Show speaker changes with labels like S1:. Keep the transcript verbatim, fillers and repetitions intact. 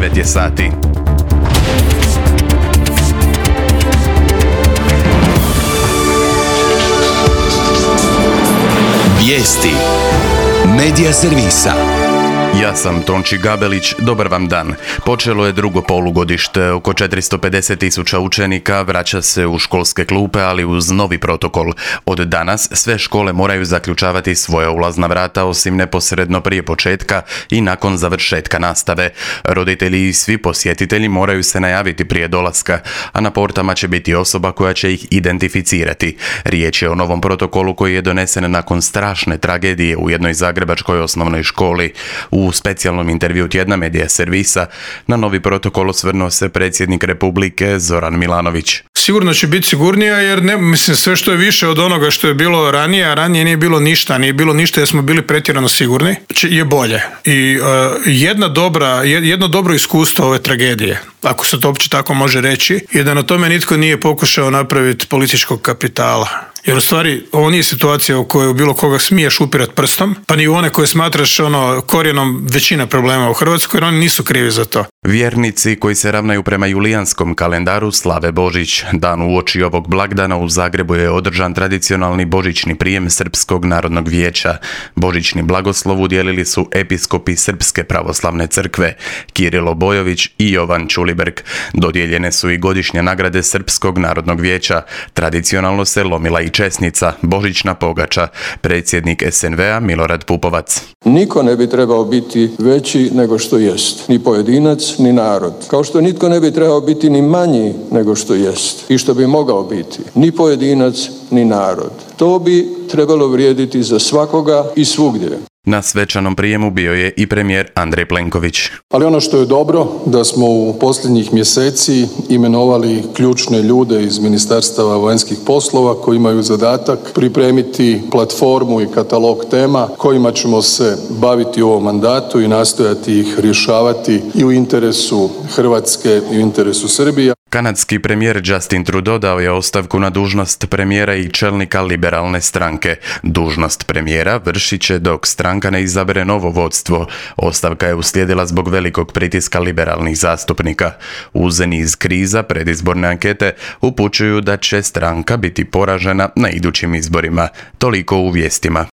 S1: devet je sati.
S2: Vijesti Medija servisa.
S1: Ja sam Tonči Gabelić, dobar vam dan. Počelo je drugo polugodište, oko četiristo pedeset tisuća učenika vraća se u školske klupe, ali uz novi protokol. Od danas sve škole moraju zaključavati svoja ulazna vrata, osim neposredno prije početka i nakon završetka nastave. Roditelji i svi posjetitelji moraju se najaviti prije dolaska, a na portama će biti osoba koja će ih identificirati. Riječ je o novom protokolu koji je donesen nakon strašne tragedije u jednoj zagrebačkoj osnovnoj školi. U specijalnom intervju tjedna Medija servisa na novi protokol osvrnuo se predsjednik Republike Zoran Milanović.
S3: Sigurno će biti sigurnija jer ne, mislim, sve što je više od onoga što je bilo ranije, a ranije nije bilo ništa, nije bilo ništa jer smo bili pretjerano sigurni, je bolje. I uh, jedna dobra, jedno dobro iskustvo ove tragedije, ako se to uopće tako može reći, je da na tome nitko nije pokušao napraviti političkog kapitala. Jer u stvari ovo nije situacija u kojoj bilo koga smiješ upirat prstom, pa ni u one koje smatraš ono korijenom većina problema u Hrvatskoj, jer oni nisu krivi za to.
S1: Vjernici koji se ravnaju prema julijanskom kalendaru slave Božić. Dan uoči ovog blagdana u Zagrebu je održan tradicionalni božićni prijem Srpskog narodnog vijeća. Božićni blagoslov udjelili su episkopi Srpske pravoslavne crkve, Kirilo Bojović i Jovan Čuliberg. Dodijeljene su i godišnje nagrade Srpskog narodnog vijeća. Tradicionalno se lomila i česnica, božićna pogača. Predsjednik es en ve a Milorad Pupovac.
S4: Niko ne bi trebao biti veći nego što jest. Ni pojedinac, ni narod. Kao što nitko ne bi trebao biti ni manji nego što jest i što bi mogao biti. Ni pojedinac, ni narod. To bi trebalo vrijediti za svakoga i svugdje.
S1: Na svečanom prijemu bio je i premijer Andrej Plenković.
S5: Ali ono što je dobro, da smo u posljednjih mjeseci imenovali ključne ljude iz Ministarstava vanjskih poslova koji imaju zadatak pripremiti platformu i katalog tema kojima ćemo se baviti u ovom mandatu i nastojati ih rješavati i u interesu Hrvatske i u interesu Srbije.
S1: Kanadski premijer Justin Trudeau dao je ostavku na dužnost premijera i čelnika liberalne stranke. Dužnost premijera vršit će dok stranka ne izabere novo vodstvo. Ostavka je uslijedila zbog velikog pritiska liberalnih zastupnika. Uz niz kriza predizborne ankete upućuju da će stranka biti poražena na idućim izborima. Toliko u vijestima.